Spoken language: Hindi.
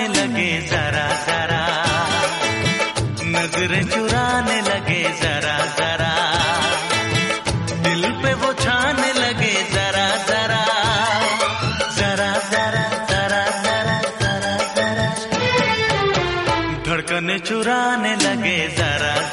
लगे जरा जरा, नजरें चुराने लगे जरा जरा, दिल पे वो छाने लगे जरा जरा, जरा जरा जरा जरा जरा जरा, धड़कने चुराने लगे जरा